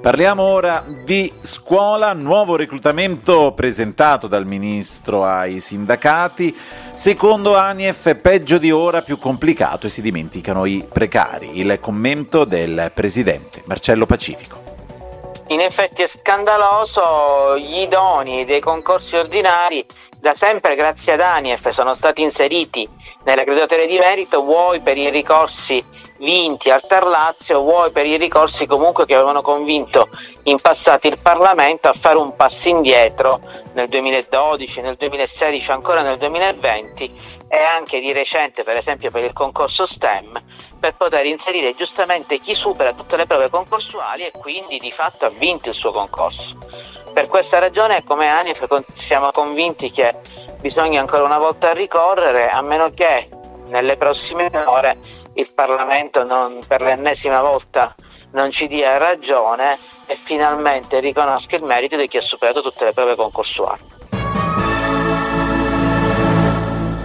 Parliamo ora di scuola, nuovo reclutamento presentato dal ministro ai sindacati. Secondo ANIEF peggio di ora, più complicato e si dimenticano i precari. Il commento del presidente Marcello Pacifico. In effetti è scandaloso, gli idonei dei concorsi ordinari da sempre grazie ad ANIEF sono stati inseriti nelle graduatorie di merito, vuoi per i ricorsi vinti al TAR Lazio, vuoi per i ricorsi comunque che avevano convinto in passato il Parlamento a fare un passo indietro nel 2012, nel 2016, ancora nel 2020 e anche di recente, per esempio per il concorso STEM, per poter inserire giustamente chi supera tutte le prove concorsuali e quindi di fatto ha vinto il suo concorso. Per questa ragione, come ANIEF, siamo convinti che bisogna ancora una volta ricorrere, a meno che nelle prossime ore il Parlamento per l'ennesima volta non ci dia ragione e finalmente riconosca il merito di chi ha superato tutte le prove concorsuali.